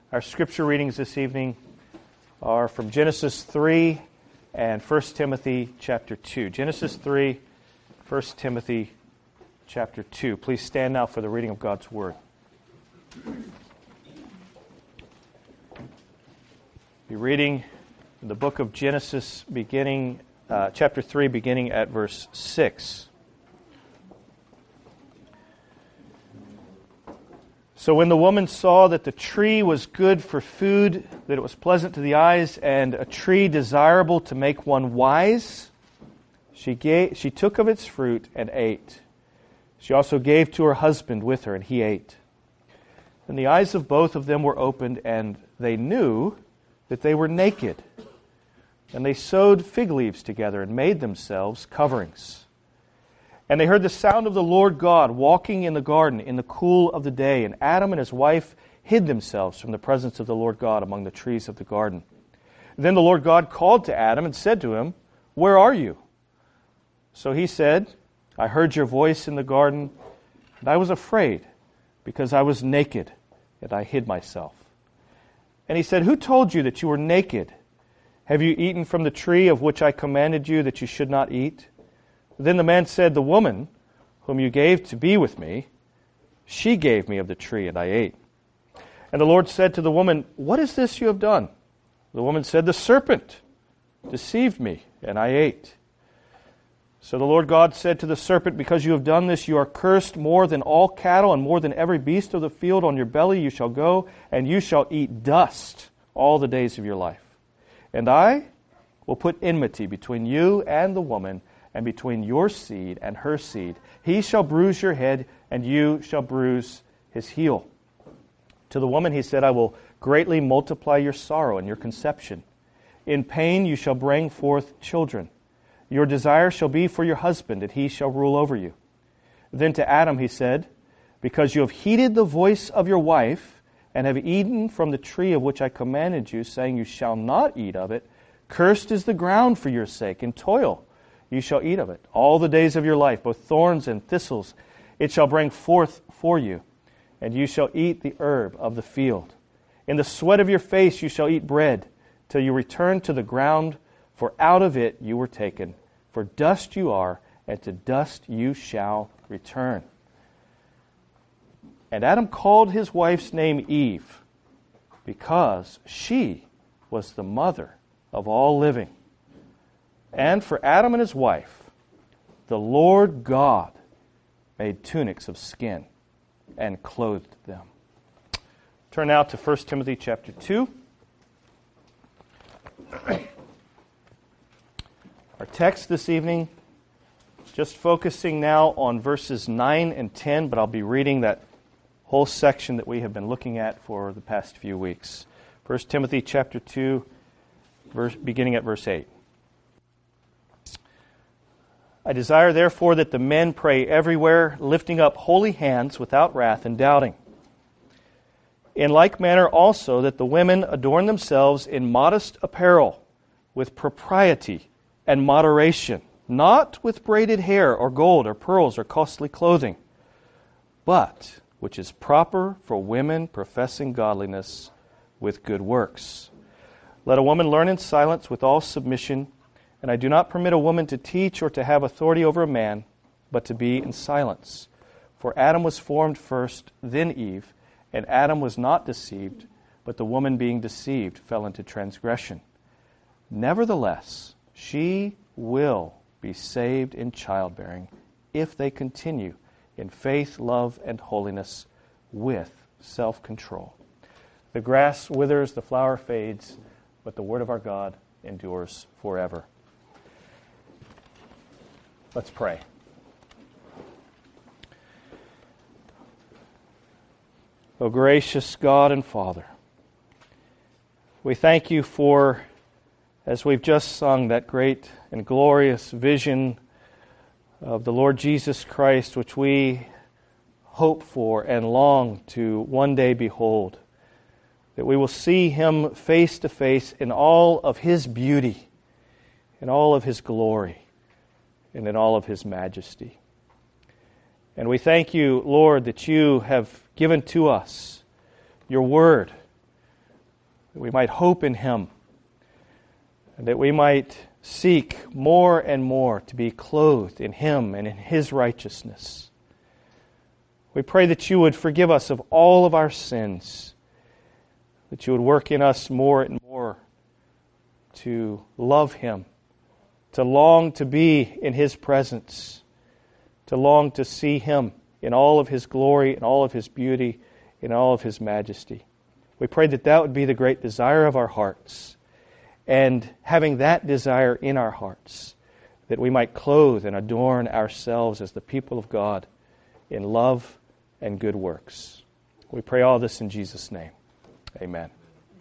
Our scripture readings this evening are from Genesis 3 and 1 Timothy chapter 2. Genesis 3, 1 Timothy chapter 2. Please stand now for the reading of God's Word. Be reading the book of Genesis beginning, chapter 3, beginning at verse 6. So when the woman saw that the tree was good for food, that it was pleasant to the eyes, and a tree desirable to make one wise, she took of its fruit and ate. She also gave to her husband with her, and he ate. And the eyes of both of them were opened, and they knew that they were naked. And they sewed fig leaves together and made themselves coverings. And they heard the sound of the Lord God walking in the garden in the cool of the day. And Adam and his wife hid themselves from the presence of the Lord God among the trees of the garden. Then the Lord God called to Adam and said to him, "Where are you?" So he said, "I heard your voice in the garden, and I was afraid, because I was naked, and I hid myself." And he said, "Who told you that you were naked? Have you eaten from the tree of which I commanded you that you should not eat?" Then the man said, "The woman whom you gave to be with me, she gave me of the tree, and I ate." And the Lord said to the woman, "What is this you have done?" The woman said, "The serpent deceived me, and I ate." So the Lord God said to the serpent, "Because you have done this, you are cursed more than all cattle and more than every beast of the field. On your belly you shall go, and you shall eat dust all the days of your life. And I will put enmity between you and the woman, and between your seed and her seed. He shall bruise your head, and you shall bruise his heel." To the woman he said, "I will greatly multiply your sorrow and your conception. In pain you shall bring forth children. Your desire shall be for your husband, and he shall rule over you." Then to Adam he said, "Because you have heeded the voice of your wife, and have eaten from the tree of which I commanded you, saying you shall not eat of it, cursed is the ground for your sake, in toil you shall eat of it all the days of your life, both thorns and thistles it shall bring forth for you, and you shall eat the herb of the field. In the sweat of your face you shall eat bread, till you return to the ground, for out of it you were taken. For dust you are, and to dust you shall return." And Adam called his wife's name Eve, because she was the mother of all living. And for Adam and his wife, the Lord God made tunics of skin and clothed them. Turn now to 1 Timothy chapter 2. Our text this evening, just focusing now on verses 9 and 10, but I'll be reading that whole section that we have been looking at for the past few weeks. 1 Timothy chapter 2, beginning at verse 8. "I desire therefore that the men pray everywhere, lifting up holy hands without wrath and doubting. In like manner also that the women adorn themselves in modest apparel, with propriety and moderation, not with braided hair or gold or pearls or costly clothing, but which is proper for women professing godliness with good works. Let a woman learn in silence with all submission. And I do not permit a woman to teach or to have authority over a man, but to be in silence. For Adam was formed first, then Eve, and Adam was not deceived, but the woman being deceived fell into transgression. Nevertheless, she will be saved in childbearing, if they continue in faith, love, and holiness with self-control. The grass withers, the flower fades, but the word of our God endures forever." Let's pray. O gracious God and Father, we thank you for, as we've just sung, that great and glorious vision of the Lord Jesus Christ, which we hope for and long to one day behold, that we will see Him face to face in all of His beauty, in all of His glory, and in all of His majesty. And we thank you, Lord, that you have given to us your Word, that we might hope in Him, and that we might seek more and more to be clothed in Him and in His righteousness. We pray that You would forgive us of all of our sins, that You would work in us more and more to love Him, to long to be in His presence, to long to see Him in all of His glory, in all of His beauty, in all of His majesty. We pray that that would be the great desire of our hearts, and having that desire in our hearts, that we might clothe and adorn ourselves as the people of God in love and good works. We pray all this in Jesus' name. Amen.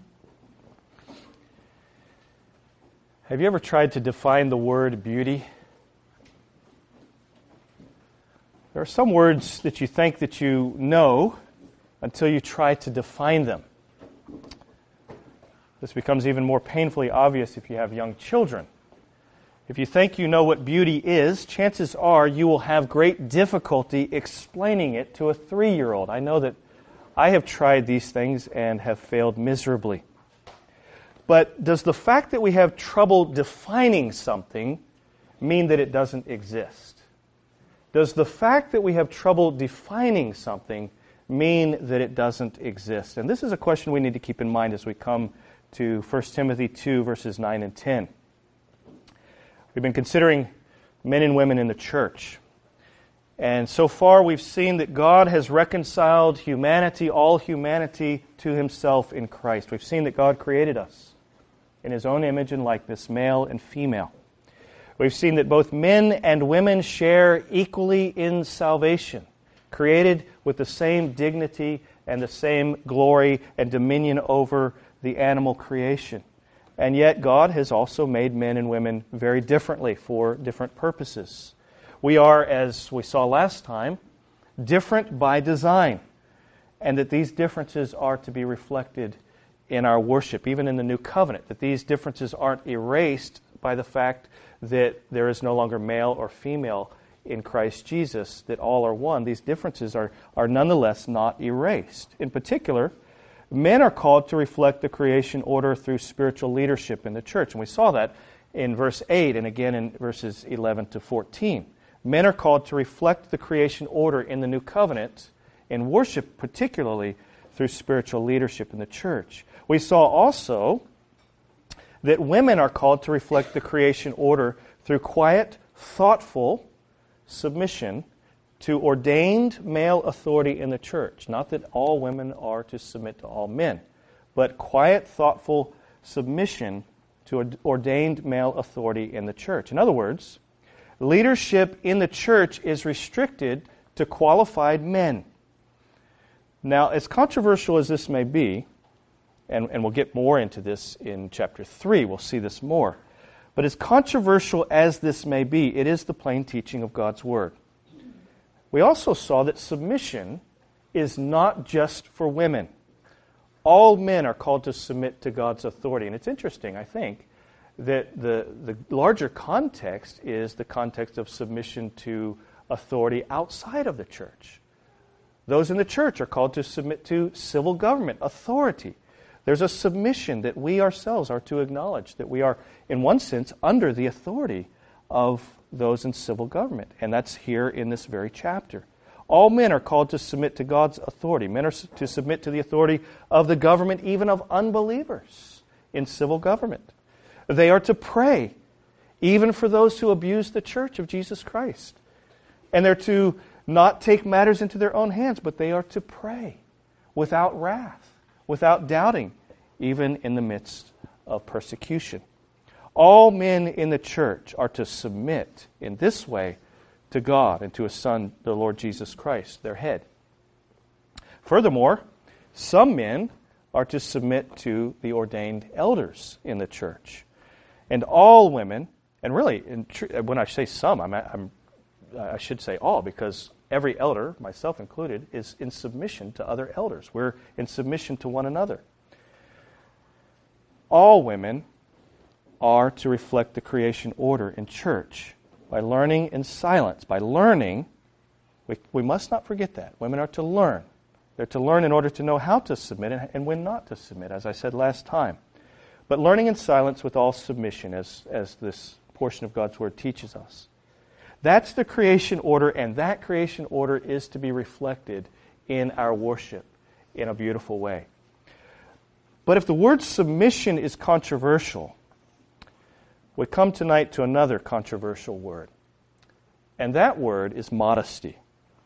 Have you ever tried to define the word beauty? There are some words that you think that you know until you try to define them. This becomes even more painfully obvious if you have young children. If you think you know what beauty is, chances are you will have great difficulty explaining it to a 3-year-old. I know that I have tried these things and have failed miserably. But does the fact that we have trouble defining something mean that it doesn't exist? Does the fact that we have trouble defining something mean that it doesn't exist? And this is a question we need to keep in mind as we come to 1 Timothy 2, verses 9 and 10. We've been considering men and women in the church. And so far we've seen that God has reconciled humanity, all humanity, to Himself in Christ. We've seen that God created us in His own image and likeness, male and female. We've seen that both men and women share equally in salvation, created with the same dignity and the same glory and dominion over the animal creation. And yet God has also made men and women very differently for different purposes. We are, as we saw last time, different by design, and that these differences are to be reflected in our worship, even in the New Covenant, that these differences aren't erased by the fact that there is no longer male or female in Christ Jesus, that all are one. These differences are nonetheless not erased. In particular, men are called to reflect the creation order through spiritual leadership in the church. And we saw that in verse 8 and again in verses 11 to 14. Men are called to reflect the creation order in the New Covenant in worship, particularly through spiritual leadership in the church. We saw also that women are called to reflect the creation order through quiet, thoughtful submission to ordained male authority in the church. Not that all women are to submit to all men, but quiet, thoughtful submission to ordained male authority in the church. In other words, leadership in the church is restricted to qualified men. Now, as controversial as this may be, and we'll get more into this in chapter 3, we'll see this more, but as controversial as this may be, it is the plain teaching of God's Word. We also saw that submission is not just for women. All men are called to submit to God's authority. And it's interesting, I think, that the larger context is the context of submission to authority outside of the church. Those in the church are called to submit to civil government, authority. There's a submission that we ourselves are to acknowledge, that we are, in one sense, under the authority of those in civil government. And that's here in this very chapter. All men are called to submit to God's authority. Men are to submit to the authority of the government, even of unbelievers in civil government. They are to pray, even for those who abuse the church of Jesus Christ. And they're to not take matters into their own hands, but they are to pray without wrath, without doubting, even in the midst of persecution. All men in the church are to submit in this way to God and to His Son, the Lord Jesus Christ, their head. Furthermore, some men are to submit to the ordained elders in the church. And all women, and really, when I say some, I should say all, because every elder, myself included, is in submission to other elders. We're in submission to one another. All women are to reflect the creation order in church by learning in silence. By learning, we must not forget that. Women are to learn They're to learn in order to know how to submit and when not to submit, as I said last time. But learning in silence with all submission, as this portion of God's Word teaches us. That's the creation order, and that creation order is to be reflected in our worship in a beautiful way. But if the word submission is controversial, we come tonight to another controversial word. And that word is modesty.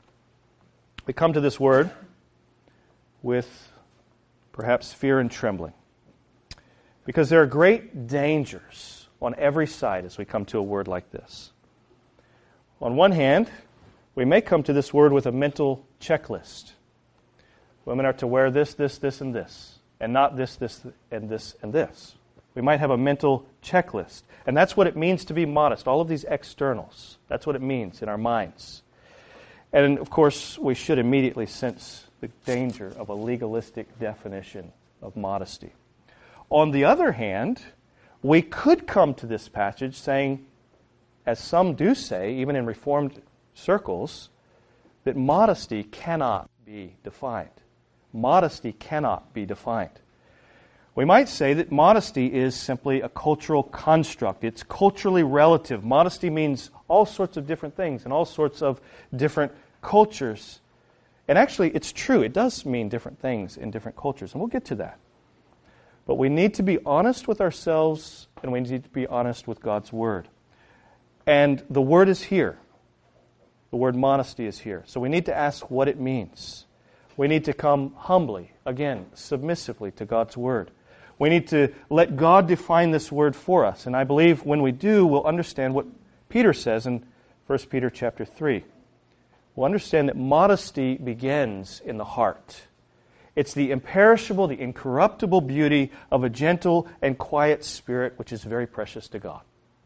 We come to this word with perhaps fear and trembling, because there are great dangers on every side as we come to a word like this. On one hand, we may come to this word with a mental checklist. Women are to wear this, this, this, and this, and not this, this, and this, and this. We might have a mental checklist. And that's what it means to be modest, all of these externals. That's what it means in our minds. And of course, we should immediately sense the danger of a legalistic definition of modesty. On the other hand, we could come to this passage saying, as some do say, even in Reformed circles, that modesty cannot be defined. Modesty cannot be defined. We might say that modesty is simply a cultural construct. It's culturally relative. Modesty means all sorts of different things in all sorts of different cultures. And actually, it's true. It does mean different things in different cultures, and we'll get to that. But we need to be honest with ourselves, and we need to be honest with God's Word. And the word is here. The word modesty is here. So we need to ask what it means. We need to come humbly, again, submissively to God's Word. We need to let God define this word for us. And I believe when we do, we'll understand what Peter says in 1 Peter chapter 3. We'll understand that modesty begins in the heart. It's the imperishable, the incorruptible beauty of a gentle and quiet spirit, which is very precious to God.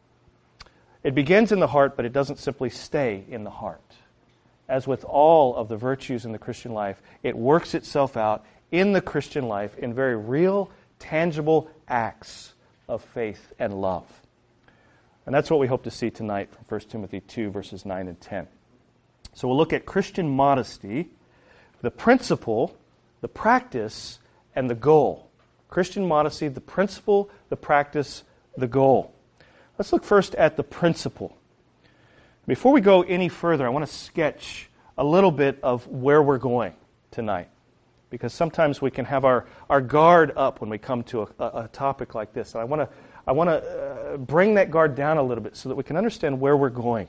It begins in the heart, but it doesn't simply stay in the heart. As with all of the virtues in the Christian life, it works itself out in the Christian life in very real, tangible acts of faith and love. And that's what we hope to see tonight from 1 Timothy 2, verses 9 and 10. So we'll look at Christian modesty, the principle, the practice, and the goal. Christian modesty, the principle, the practice, the goal. Let's look first at the principle. Before we go any further, I want to sketch a little bit of where we're going tonight. Because sometimes we can have our guard up when we come to a topic like this. And I want to bring that guard down a little bit so that we can understand where we're going.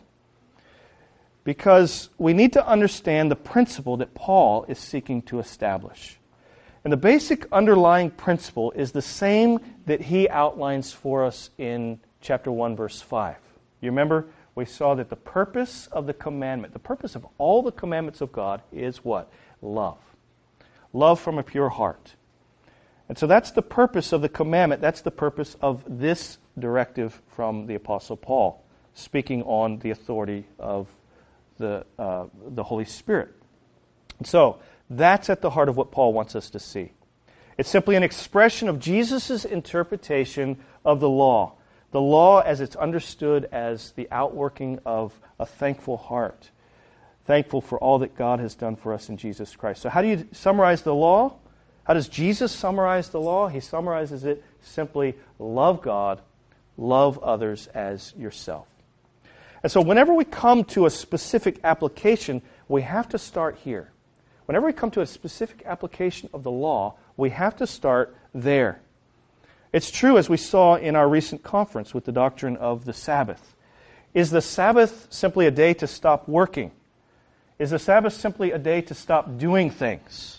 Because we need to understand the principle that Paul is seeking to establish. And the basic underlying principle is the same that he outlines for us in chapter 1, verse 5. You remember, we saw that the purpose of the commandment, the purpose of all the commandments of God is what? Love. Love from a pure heart. And so that's the purpose of the commandment. That's the purpose of this directive from the Apostle Paul, speaking on the authority of the Holy Spirit. And so that's at the heart of what Paul wants us to see. It's simply an expression of Jesus' interpretation of the law. The law as it's understood as the outworking of a thankful heart. Thankful for all that God has done for us in Jesus Christ. So how do you summarize the law? How does Jesus summarize the law? He summarizes it simply, love God, love others as yourself. And so whenever we come to a specific application, we have to start here. Whenever we come to a specific application of the law, we have to start there. It's true, as we saw in our recent conference with the doctrine of the Sabbath. Is the Sabbath simply a day to stop working? Is the Sabbath simply a day to stop doing things?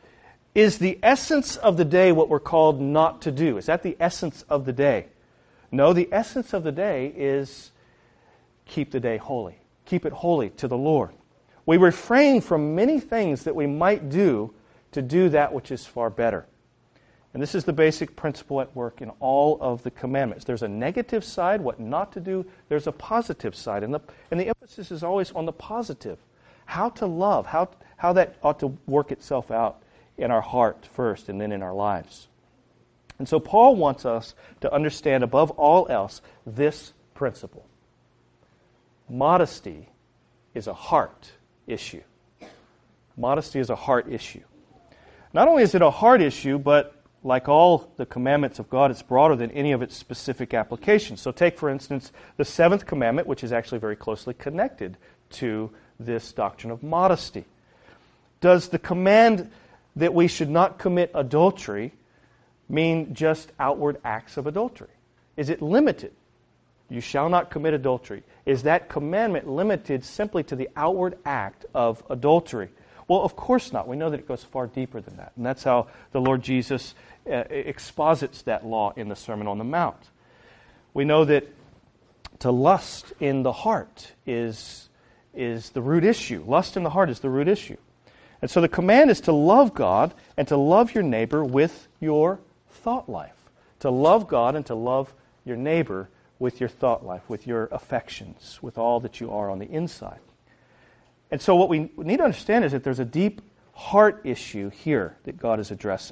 Is the essence of the day what we're called not to do? Is that the essence of the day? No, the essence of the day is keep the day holy. Keep it holy to the Lord. We refrain from many things that we might do to do that which is far better. And this is the basic principle at work in all of the commandments. There's a negative side, what not to do. There's a positive side. And the emphasis is always on the positive. How to love, how that ought to work itself out in our heart first and then in our lives. And so Paul wants us to understand above all else this principle. Modesty is a heart issue. Modesty is a heart issue. Not only is it a heart issue, but like all the commandments of God, it's broader than any of its specific applications. So take, for instance, the seventh commandment, which is actually very closely connected to this doctrine of modesty. Does the command that we should not commit adultery mean just outward acts of adultery? Is it limited? You shall not commit adultery. Is that commandment limited simply to the outward act of adultery? Well, of course not. We know that it goes far deeper than that. And that's how the Lord Jesus exposits that law in the Sermon on the Mount. We know that to lust in the heart is the root issue. Lust in the heart is the root issue. And so the command is to love God and to love your neighbor with your thought life. To love God and to love your neighbor with your thought life, with your affections, with all that you are on the inside. And so what we need to understand is that there's a deep heart issue here that God is addressing.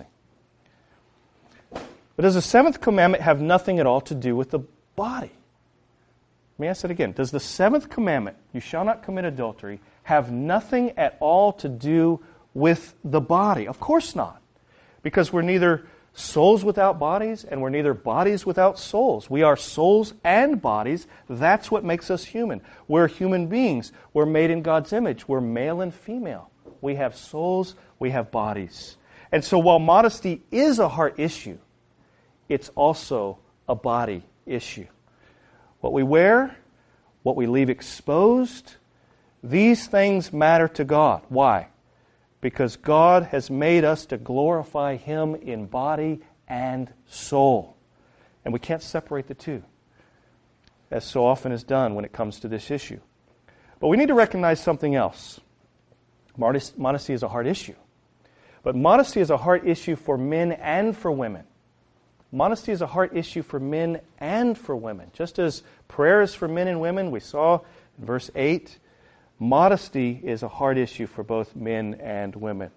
But does the seventh commandment have nothing at all to do with the body? Let me ask that again. Does the seventh commandment, you shall not commit adultery, have nothing at all to do with the body? Of course not. Because we're neither souls without bodies and we're neither bodies without souls. We are souls and bodies. That's what makes us human. We're human beings. We're made in God's image. We're male and female. We have souls. We have bodies. And so while modesty is a heart issue, it's also a body issue. What we wear, what we leave exposed, these things matter to God. Why? Because God has made us to glorify Him in body and soul. And we can't separate the two, as so often is done when it comes to this issue. But we need to recognize something else. Modesty is a hard issue. But modesty is a heart issue for men and for women. Modesty is a heart issue for men and for women. Just as prayer is for men and women, we saw in verse 8, modesty is a hard issue for both men and women.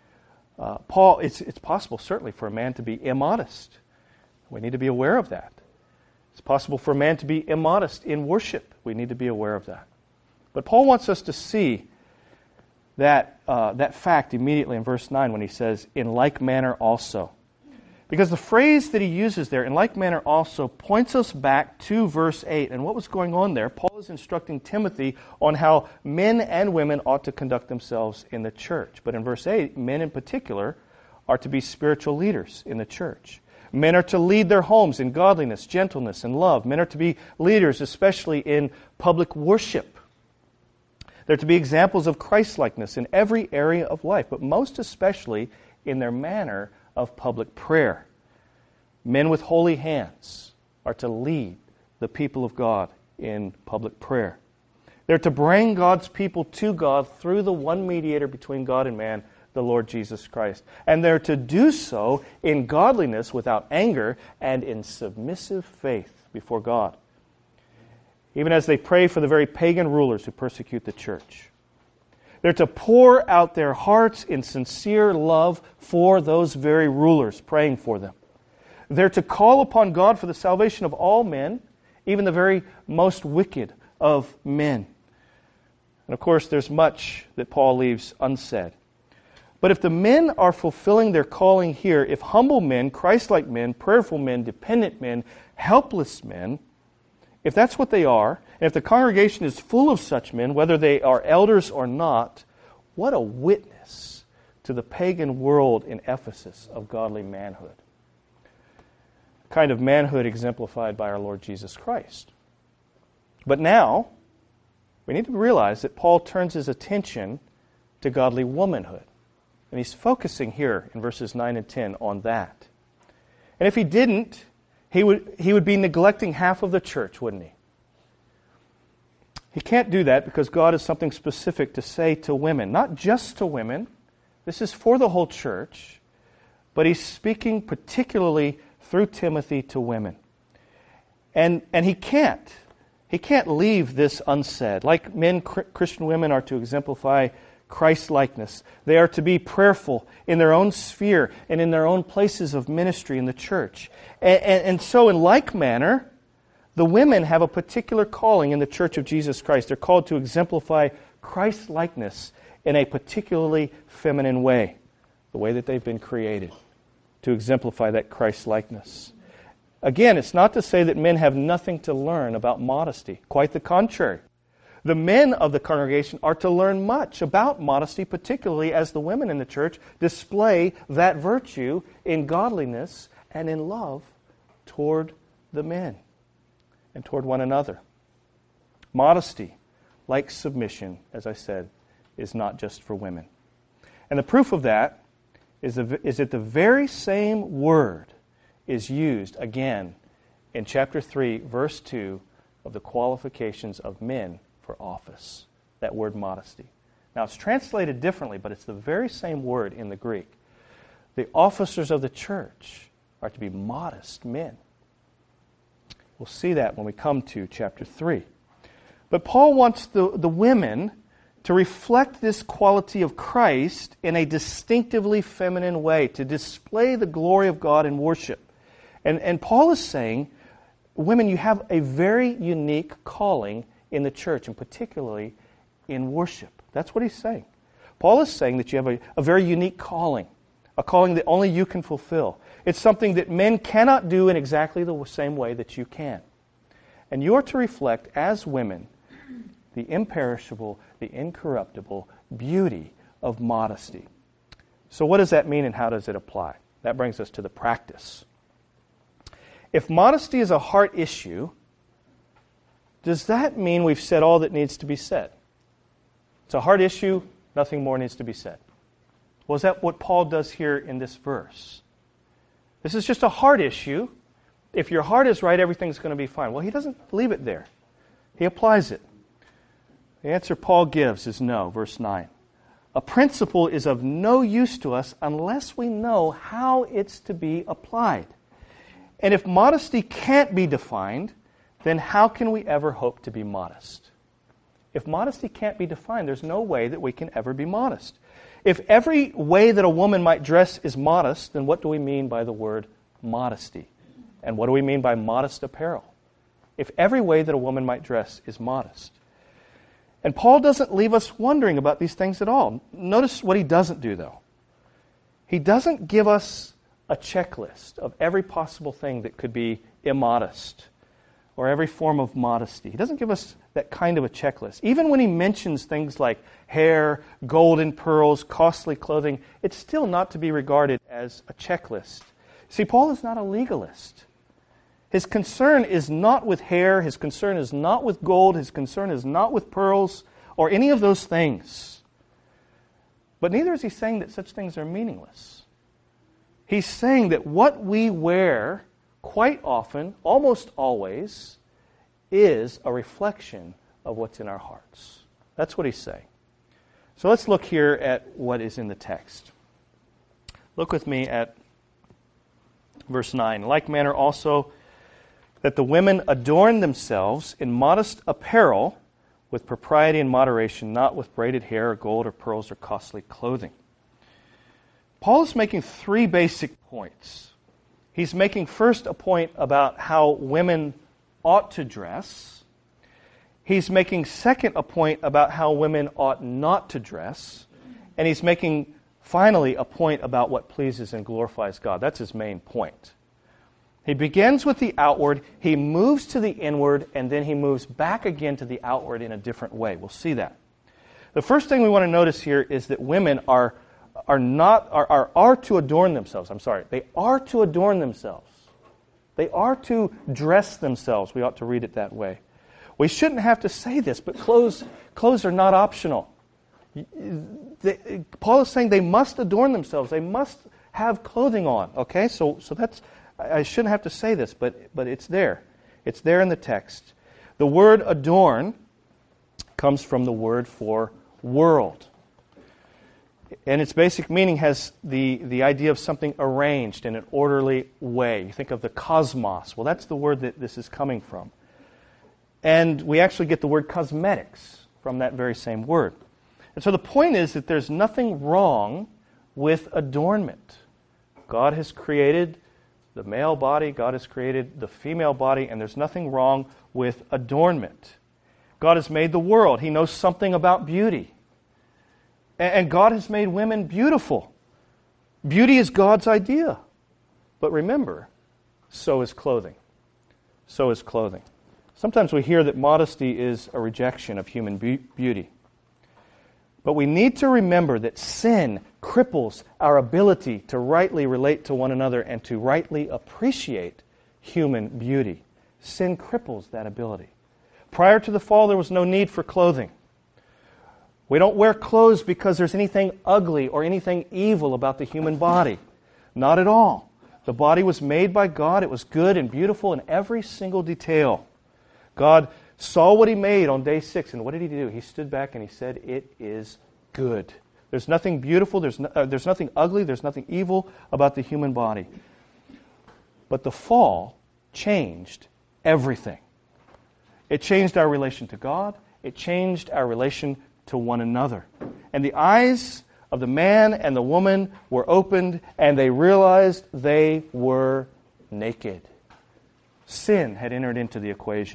It's possible, certainly, for a man to be immodest. We need to be aware of that. It's possible for a man to be immodest in worship. We need to be aware of that. But Paul wants us to see that fact immediately in verse 9 when he says, in like manner also. Because the phrase that he uses there, in like manner also, points us back to verse 8. And what was going on there? Paul is instructing Timothy on how men and women ought to conduct themselves in the church. But in verse 8, men in particular are to be spiritual leaders in the church. Men are to lead their homes in godliness, gentleness, and love. Men are to be leaders, especially in public worship. They're to be examples of Christ-likeness in every area of life, but most especially in their manner of public prayer. Men with holy hands are to lead the people of God in public prayer. They're to bring God's people to God through the one mediator between God and man, the Lord Jesus Christ. And they're to do so in godliness without anger and in submissive faith before God, even as they pray for the very pagan rulers who persecute the church. They're to pour out their hearts in sincere love for those very rulers, praying for them. They're to call upon God for the salvation of all men, even the very most wicked of men. And of course, there's much that Paul leaves unsaid. But if the men are fulfilling their calling here, if humble men, Christ-like men, prayerful men, dependent men, helpless men, if that's what they are, and if the congregation is full of such men, whether they are elders or not, what a witness to the pagan world in Ephesus of godly manhood. Kind of manhood exemplified by our Lord Jesus Christ. But now, we need to realize that Paul turns his attention to godly womanhood. And he's focusing here in verses 9 and 10 on that. And if he didn't, he would be neglecting half of the church, wouldn't he? He can't do that because God has something specific to say to women. Not just to women. This is for the whole church. But he's speaking particularly through Timothy to women. And he can't. He can't leave this unsaid. Like men, Christian women are to exemplify Christ-likeness. They are to be prayerful in their own sphere and in their own places of ministry in the church. And so in like manner, the women have a particular calling in the Church of Jesus Christ. They're called to exemplify Christ-likeness in a particularly feminine way. the way that they've been created, to exemplify that Christ-likeness. Again, it's not to say that men have nothing to learn about modesty. Quite the contrary. The men of the congregation are to learn much about modesty, particularly as the women in the church display that virtue in godliness and in love toward the men and toward one another. Modesty, like submission, as I said, is not just for women. And the proof of that is that the very same word is used again in chapter 3, verse 2 of the qualifications of men for office. That word modesty. Now it's translated differently, but it's the very same word in the Greek. The officers of the church are to be modest men. We'll see that when we come to chapter 3. But Paul wants the women to reflect this quality of Christ in a distinctively feminine way, to display the glory of God in worship. And Paul is saying, women, you have a very unique calling in the church, and particularly in worship. That's what he's saying. Paul is saying that you have a very unique calling, a calling that only you can fulfill. It's something that men cannot do in exactly the same way that you can. And you are to reflect, as women, the imperishable, the incorruptible beauty of modesty. So what does that mean and how does it apply? That brings us to the practice. If modesty is a heart issue, does that mean we've said all that needs to be said? It's a heart issue, nothing more needs to be said. Well, is that what Paul does here in this verse? This is just a heart issue. If your heart is right, everything's going to be fine. Well, he doesn't leave it there. He applies it. The answer Paul gives is no, verse 9. A principle is of no use to us unless we know how it's to be applied. And if modesty can't be defined, then how can we ever hope to be modest? If modesty can't be defined, there's no way that we can ever be modest. If every way that a woman might dress is modest, then what do we mean by the word modesty? And what do we mean by modest apparel? If every way that a woman might dress is modest. And Paul doesn't leave us wondering about these things at all. Notice what he doesn't do, though. He doesn't give us a checklist of every possible thing that could be immodest or every form of modesty. He doesn't give us that kind of a checklist. Even when he mentions things like hair, gold and pearls, costly clothing, it's still not to be regarded as a checklist. See, Paul is not a legalist. His concern is not with hair, his concern is not with gold, his concern is not with pearls or any of those things. But neither is he saying that such things are meaningless. He's saying that what we wear quite often, almost always, is a reflection of what's in our hearts. That's what he's saying. So let's look here at what is in the text. Look with me at verse 9. In like manner also, that the women adorn themselves in modest apparel with propriety and moderation, not with braided hair or gold or pearls or costly clothing. Paul is making three basic points. He's making first a point about how women ought to dress. He's making second a point about how women ought not to dress. And he's making finally a point about what pleases and glorifies God. That's his main point. He begins with the outward, he moves to the inward, and then he moves back again to the outward in a different way. We'll see that. The first thing we want to notice here is that women are to adorn themselves. They are to adorn themselves. They are to dress themselves. We ought to read it that way. We shouldn't have to say this, but clothes are not optional. Paul is saying they must adorn themselves. They must have clothing on. Okay, so that's, I shouldn't have to say this, but it's there. It's there in the text. The word adorn comes from the word for world. And its basic meaning has the idea of something arranged in an orderly way. You think of the cosmos. Well, that's the word that this is coming from. And we actually get the word cosmetics from that very same word. And so the point is that there's nothing wrong with adornment. God has created the male body, God has created the female body, and there's nothing wrong with adornment. God has made the world. He knows something about beauty. And God has made women beautiful. Beauty is God's idea. But remember, so is clothing. So is clothing. Sometimes we hear that modesty is a rejection of human beauty. But we need to remember that sin cripples our ability to rightly relate to one another and to rightly appreciate human beauty. Sin cripples that ability. Prior to the fall, there was no need for clothing. We don't wear clothes because there's anything ugly or anything evil about the human body. Not at all. The body was made by God. It was good and beautiful in every single detail. God saw what He made on day 6, and what did He do? He stood back and He said, "It is good." There's nothing beautiful, there's nothing ugly, there's nothing evil about the human body. But the fall changed everything. It changed our relation to God. It changed our relation to one another. And the eyes of the man and the woman were opened, and they realized they were naked. Sin had entered into the equation.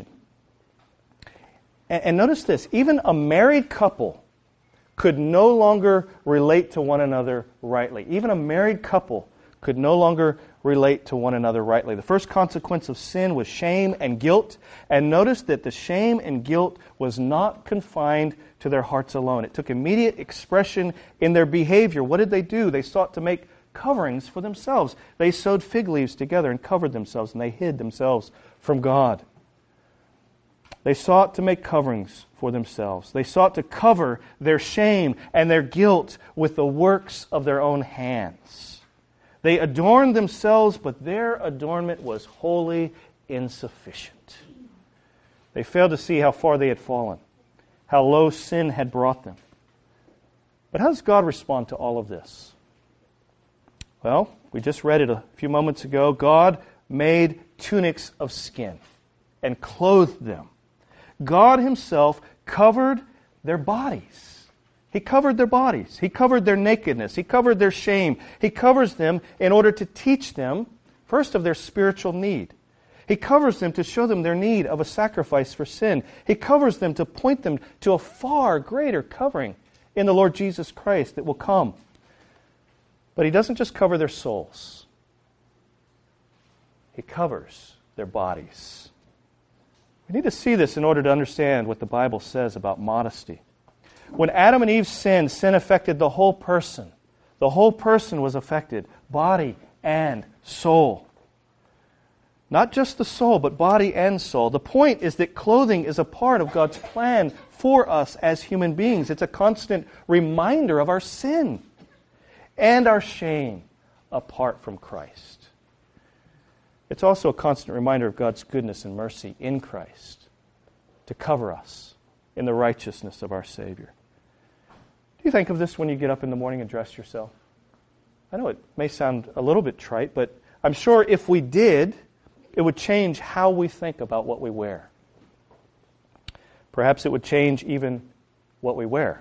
And notice this, even a married couple could no longer relate to one another rightly. Even a married couple could no longer relate to one another rightly. The first consequence of sin was shame and guilt. And notice that the shame and guilt was not confined to their hearts alone. It took immediate expression in their behavior. What did they do? They sought to make coverings for themselves. They sewed fig leaves together and covered themselves, and they hid themselves from God. They sought to make coverings for themselves. They sought to cover their shame and their guilt with the works of their own hands. They adorned themselves, but their adornment was wholly insufficient. They failed to see how far they had fallen, how low sin had brought them. But how does God respond to all of this? Well, we just read it a few moments ago. God made tunics of skin and clothed them. God Himself covered their bodies. He covered their bodies. He covered their nakedness. He covered their shame. He covers them in order to teach them, first, of their spiritual need. He covers them to show them their need of a sacrifice for sin. He covers them to point them to a far greater covering in the Lord Jesus Christ that will come. But He doesn't just cover their souls. He covers their bodies. We need to see this in order to understand what the Bible says about modesty. When Adam and Eve sinned, sin affected the whole person. The whole person was affected, body and soul. Not just the soul, but body and soul. The point is that clothing is a part of God's plan for us as human beings. It's a constant reminder of our sin and our shame apart from Christ. It's also a constant reminder of God's goodness and mercy in Christ to cover us in the righteousness of our Savior. Do you think of this when you get up in the morning and dress yourself? I know it may sound a little bit trite, but I'm sure if we did, it would change how we think about what we wear. Perhaps it would change even what we wear.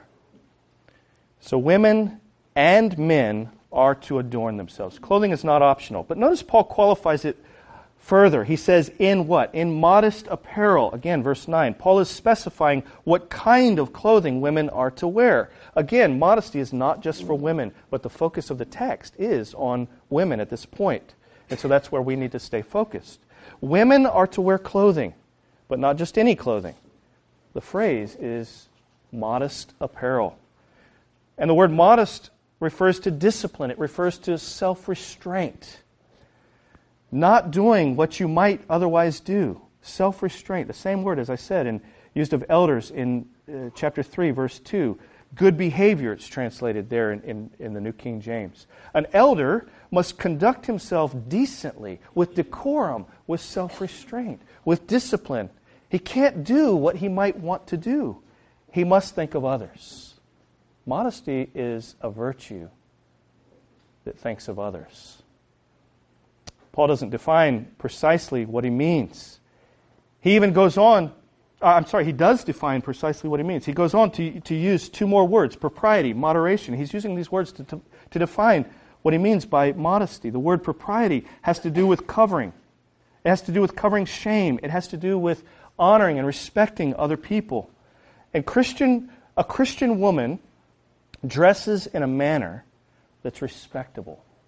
So women and men are to adorn themselves. Clothing is not optional. But notice Paul qualifies it further. He says, in what? In modest apparel. Again, verse 9. Paul is specifying what kind of clothing women are to wear. Again, modesty is not just for women, but the focus of the text is on women at this point. And so that's where we need to stay focused. Women are to wear clothing, but not just any clothing. The phrase is modest apparel. And the word modest refers to discipline. It refers to self-restraint. Not doing what you might otherwise do. Self-restraint. The same word, as I said, used of elders in chapter 3, verse 2. Good behavior, it's translated there in the New King James. An elder must conduct himself decently, with decorum, with self-restraint, with discipline. He can't do what he might want to do. He must think of others. Modesty is a virtue that thinks of others. Paul doesn't define precisely what he means. He even goes on, he does define precisely what he means. He goes on to use two more words, propriety, moderation. He's using these words to define what he means by modesty. The word propriety has to do with covering. It has to do with covering shame. It has to do with honoring and respecting other people. And a Christian woman dresses in a manner that's respectable.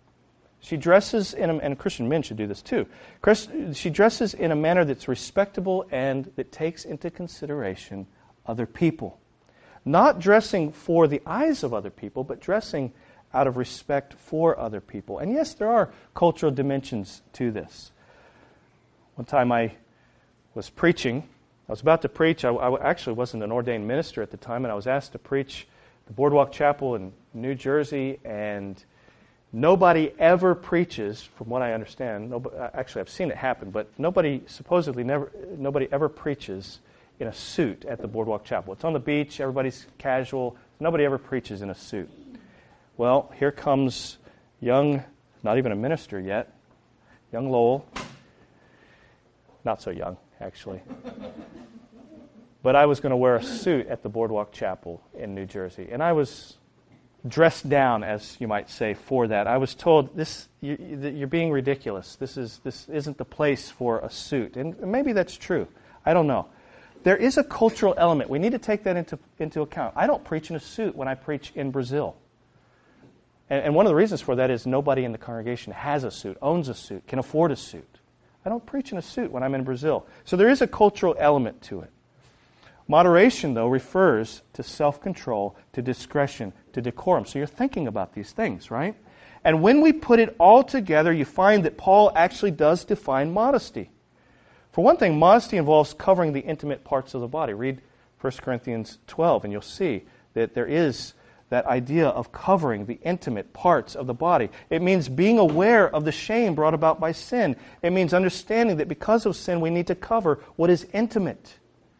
She dresses and Christian men should do this too. She dresses in a manner that's respectable and that takes into consideration other people. Not dressing for the eyes of other people, but dressing out of respect for other people. And yes, there are cultural dimensions to this. One time I was preaching. I was about to preach. I actually wasn't an ordained minister at the time, and I was asked to preach the Boardwalk Chapel in New Jersey, and nobody ever preaches, from what I understand. Actually, I've seen it happen, but nobody ever preaches in a suit at the Boardwalk Chapel. It's on the beach. Everybody's casual. Nobody ever preaches in a suit. Well, here comes young, not even a minister yet, young Lowell. Not so young, actually. But I was going to wear a suit at the Boardwalk Chapel in New Jersey. And I was dressed down, as you might say, for that. I was told, you're being ridiculous. This isn't the place for a suit. And maybe that's true. I don't know. There is a cultural element. We need to take that into account. I don't preach in a suit when I preach in Brazil. And one of the reasons for that is nobody in the congregation has a suit, owns a suit, can afford a suit. I don't preach in a suit when I'm in Brazil. So there is a cultural element to it. Moderation, though, refers to self-control, to discretion, to decorum. So you're thinking about these things, right? And when we put it all together, you find that Paul actually does define modesty. For one thing, modesty involves covering the intimate parts of the body. Read 1 Corinthians 12, and you'll see that there is that idea of covering the intimate parts of the body. It means being aware of the shame brought about by sin. It means understanding that because of sin, we need to cover what is intimate.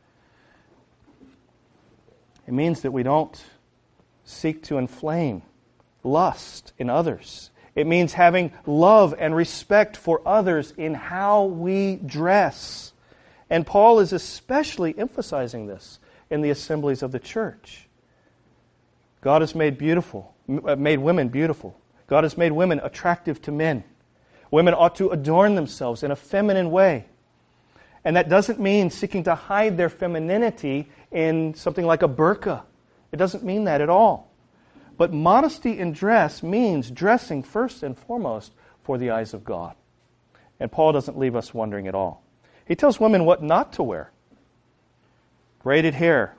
It means that we don't seek to inflame lust in others. It means having love and respect for others in how we dress. And Paul is especially emphasizing this in the assemblies of the church. God has made women beautiful. God has made women attractive to men. Women ought to adorn themselves in a feminine way. And that doesn't mean seeking to hide their femininity in something like a burqa. It doesn't mean that at all. But modesty in dress means dressing first and foremost for the eyes of God. And Paul doesn't leave us wondering at all. He tells women what not to wear. Braided hair.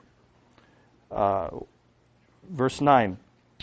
Verse 9.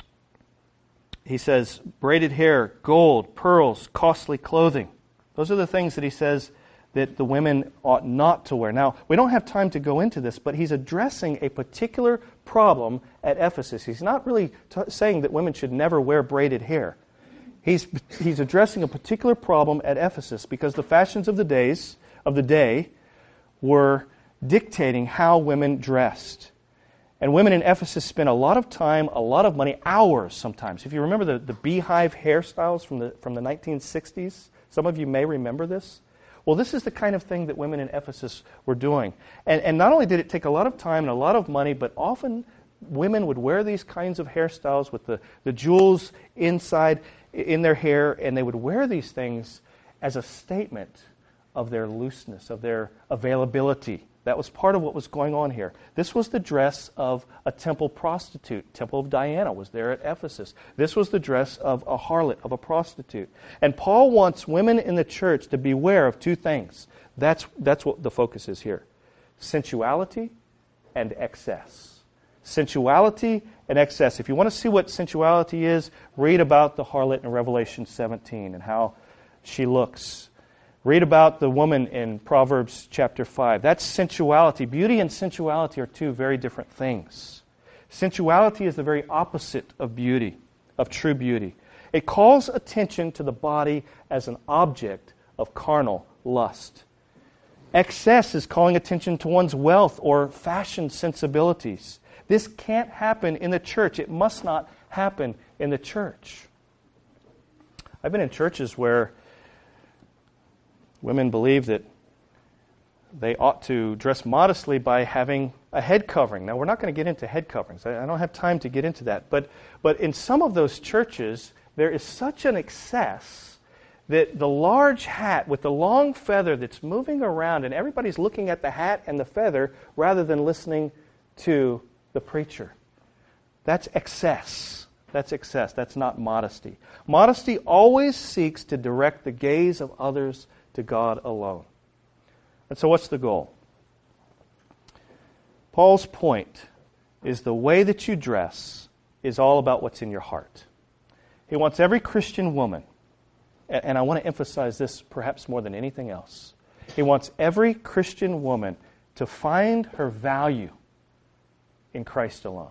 He says, braided hair, gold, pearls, costly clothing. Those are the things that he says that the women ought not to wear. Now, we don't have time to go into this, but he's addressing a particular problem at Ephesus. He's not really saying that women should never wear braided hair. He's addressing a particular problem at Ephesus because the fashions of the day were dictating how women dressed. And women in Ephesus spent a lot of time, a lot of money, hours sometimes. If you remember the beehive hairstyles from the 1960s, some of you may remember this. Well, this is the kind of thing that women in Ephesus were doing. And not only did it take a lot of time and a lot of money, but often women would wear these kinds of hairstyles with the jewels inside in their hair, and they would wear these things as a statement of their looseness, of their availability. That was part of what was going on here. This was the dress of a temple prostitute. Temple of Diana was there at Ephesus. This was the dress of a harlot, of a prostitute. And Paul wants women in the church to beware of two things. That's what the focus is here. Sensuality and excess. Sensuality and excess. If you want to see what sensuality is, read about the harlot in Revelation 17 and how she looks. Read about the woman in Proverbs chapter 5. That's sensuality. Beauty and sensuality are two very different things. Sensuality is the very opposite of beauty, of true beauty. It calls attention to the body as an object of carnal lust. Excess is calling attention to one's wealth or fashion sensibilities. This can't happen in the church. It must not happen in the church. I've been in churches where women believe that they ought to dress modestly by having a head covering. Now, we're not going to get into head coverings. I don't have time to get into that. But in some of those churches, there is such an excess that the large hat with the long feather that's moving around and everybody's looking at the hat and the feather rather than listening to the preacher. That's excess. That's excess. That's not modesty. Modesty always seeks to direct the gaze of others to God alone. And so what's the goal? Paul's point is the way that you dress is all about what's in your heart. He wants every Christian woman, and I want to emphasize this perhaps more than anything else, he wants every Christian woman to find her value in Christ alone.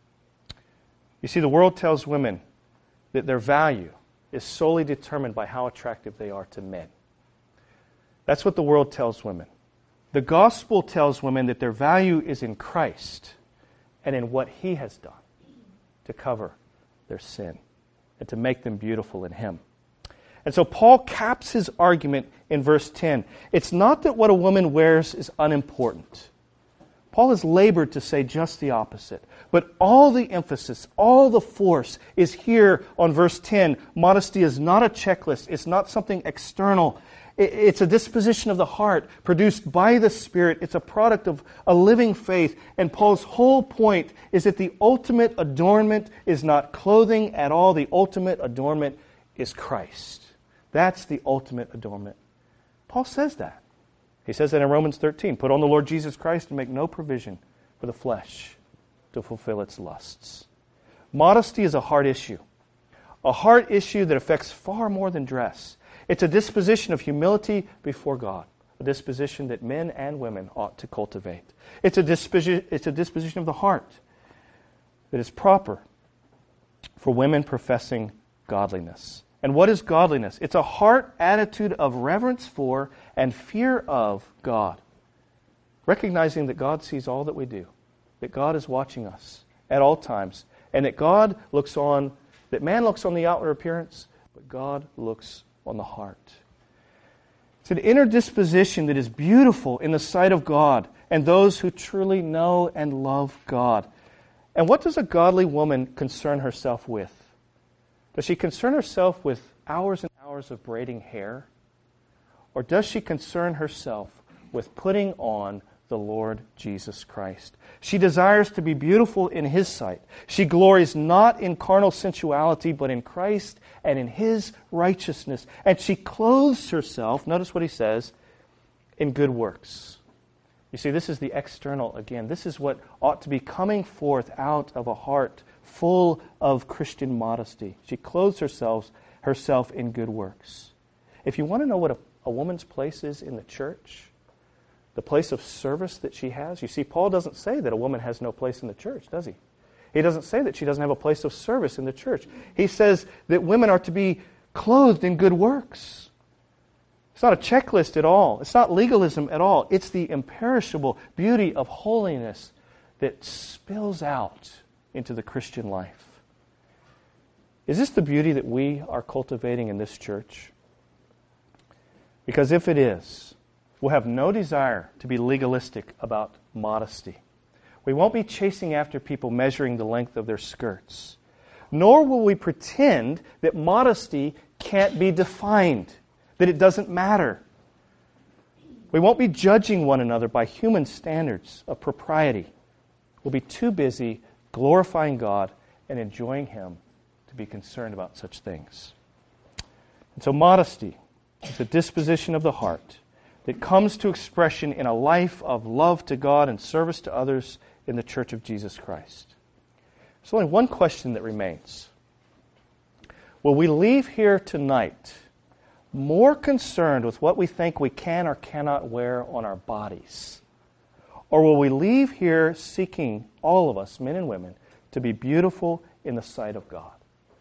You see, the world tells women that their value is solely determined by how attractive they are to men. That's what the world tells women. The gospel tells women that their value is in Christ and in what He has done to cover their sin and to make them beautiful in Him. And so Paul caps his argument in verse 10. It's not that what a woman wears is unimportant. Paul has labored to say just the opposite. But all the emphasis, all the force is here on verse 10. Modesty is not a checklist. It's not something external. It's a disposition of the heart produced by the Spirit. It's a product of a living faith. And Paul's whole point is that the ultimate adornment is not clothing at all. The ultimate adornment is Christ. That's the ultimate adornment. Paul says that. He says that in Romans 13. Put on the Lord Jesus Christ and make no provision for the flesh to fulfill its lusts. Modesty is a heart issue. A heart issue that affects far more than dress. It's a disposition of humility before God, a disposition that men and women ought to cultivate. It's a disposition of the heart that is proper for women professing godliness. And what is godliness? It's a heart attitude of reverence for and fear of God, recognizing that God sees all that we do, that God is watching us at all times, and that man looks on the outward appearance, but God looks on the heart. It's an inner disposition that is beautiful in the sight of God and those who truly know and love God. And what does a godly woman concern herself with? Does she concern herself with hours and hours of braiding hair? Or does she concern herself with putting on the Lord Jesus Christ? She desires to be beautiful in His sight. She glories not in carnal sensuality, but in Christ and in His righteousness. And she clothes herself, notice what he says, in good works. You see, this is the external again. This is what ought to be coming forth out of a heart full of Christian modesty. She clothes herself in good works. If you want to know what a woman's place is in the church, the place of service that she has. You see, Paul doesn't say that a woman has no place in the church, does he? He doesn't say that she doesn't have a place of service in the church. He says that women are to be clothed in good works. It's not a checklist at all. It's not legalism at all. It's the imperishable beauty of holiness that spills out into the Christian life. Is this the beauty that we are cultivating in this church? Because if it is, we'll have no desire to be legalistic about modesty. We won't be chasing after people measuring the length of their skirts. Nor will we pretend that modesty can't be defined, that it doesn't matter. We won't be judging one another by human standards of propriety. We'll be too busy glorifying God and enjoying Him to be concerned about such things. And so modesty is a disposition of the heart that comes to expression in a life of love to God and service to others in the Church of Jesus Christ. There's only one question that remains. Will we leave here tonight more concerned with what we think we can or cannot wear on our bodies? Or will we leave here seeking, all of us, men and women, to be beautiful in the sight of God?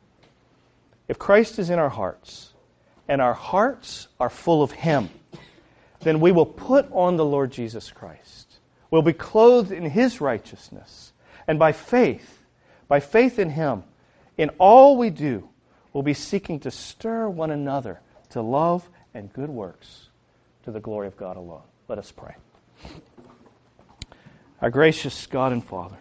If Christ is in our hearts, and our hearts are full of Him, then we will put on the Lord Jesus Christ. We'll be clothed in His righteousness. And by faith in Him, in all we do, we'll be seeking to stir one another to love and good works to the glory of God alone. Let us pray. Our gracious God and Father,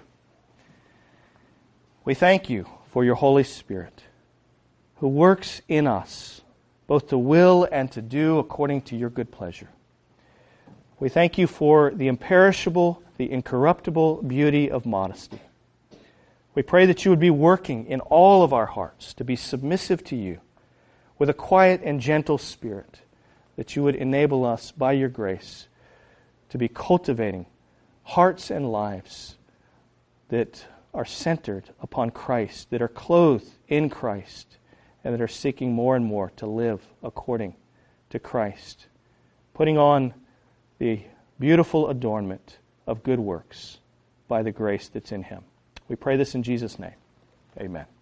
we thank You for Your Holy Spirit, who works in us both to will and to do according to Your good pleasure. We thank You for the imperishable, the incorruptible beauty of modesty. We pray that you would be working in all of our hearts to be submissive to you with a quiet and gentle spirit, that you would enable us by your grace to be cultivating hearts and lives that are centered upon Christ, that are clothed in Christ, and that are seeking more and more to live according to Christ, putting on the beautiful adornment of good works by the grace that's in Him. We pray this in Jesus' name. Amen.